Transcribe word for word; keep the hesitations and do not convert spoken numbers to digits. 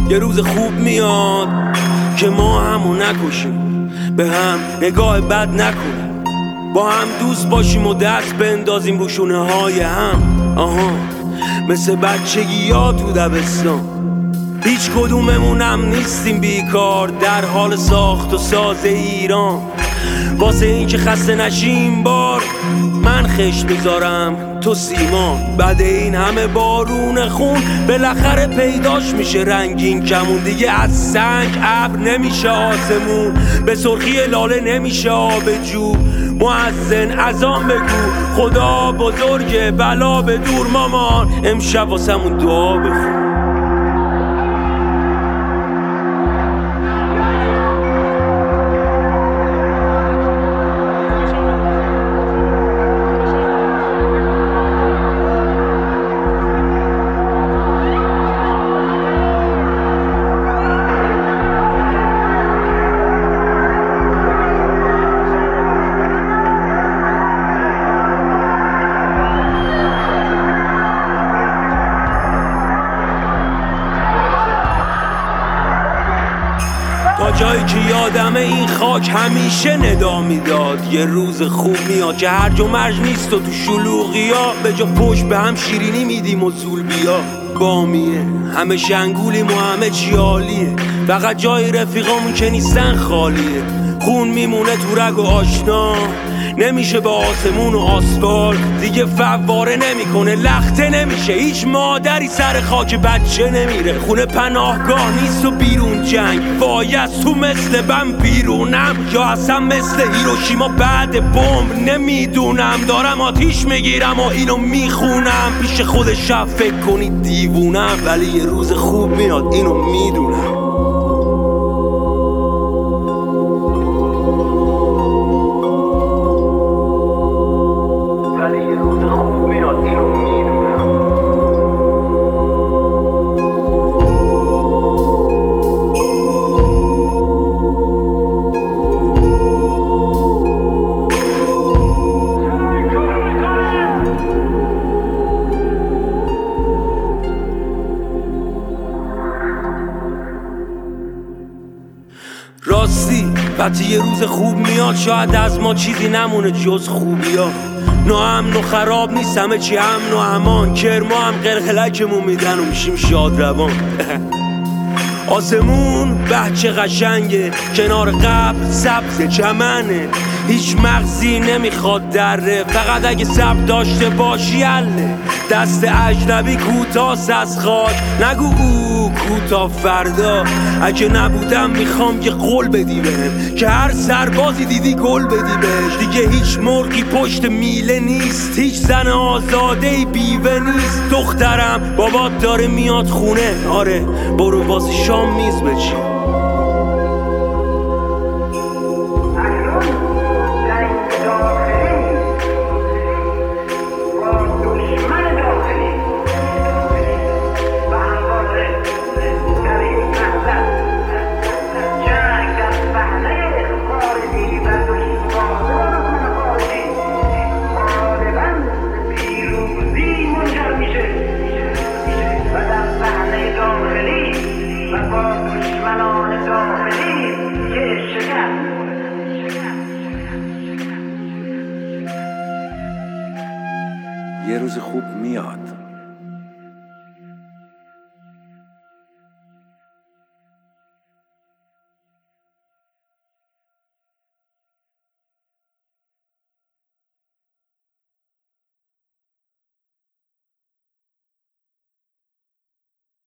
یه روز خوب میاد که ما همو نکشیم، به هم نگاه بد نکنیم، با هم دوست باشیم و دست بندازیم رو شونه های هم. آها مثل بچگی ها تو دبستان، هیچ کدوممونم نیستیم بیکار در حال ساخت و ساز ایران. واسه این که خسته نشیم بار من خشت میذارم تو سیمان. بعد این همه بارون خون بالاخره پیداش میشه رنگین کمون. دیگه از سنگ ابر نمیشه آسمون، به سرخی لاله نمیشه آب جو. مؤذن اذان بگو خدا بزرگه بلا به دور مامان، امشب واسمون دعا بخون. تا جایی که یادمه این خاک همیشه ندا میداد یه روز خوب میاد که هرج و مرج نیست و تو شلوغی ها به جا پشت به هم شیرینی میدیم و زول بیا. بامیه همه شنگولیم و همه چی عالیه، فقط جای رفیقامون که نیستن خالیه. خون میمونه تو رگ و آشنا، نمیشه به آسمون و آسفالت دیگه فواره نمیکنه، لخته نمیشه، هیچ مادری سر خاک بچه نمیره. خونه پناهگاه نیست و بیرون جنگ، وایس تو مثل بم بیرونم یا اصلا مثل هیروشیما بعد بمب نمیدونم. دارم آتیش میگیرم و اینو میخونم، پیش خود شب فکر کنید دیوونم، ولی یه روز خوب میاد اینو میدونم. راستی وقتی یه روز خوب میاد شاید از ما چیزی نمونه جز خوبی ها. ناامن و خراب نیست، همه چی امن و امان، کرما هم قلقلکمون میدن و میشیم شاد روان. آسمون به چه قشنگه، کنار قبر سبز چمنه، هیچ مغزی نمیخواد دره، فقط اگه صبر داشته باشی حله. دست اجنبی کوتاست از خاک، نگو او کوتا فردا. اگه نبودم میخوام یه قول بدی بهم که هر سربازی دیدی گل بدی بهش. دیگه هیچ مرغی پشت میله نیست، هیچ زن آزاده بیوه نیست. دخترم بابات داره میاد خونه، آره برو واسه شام میز بچین. یه روز خوب میاد.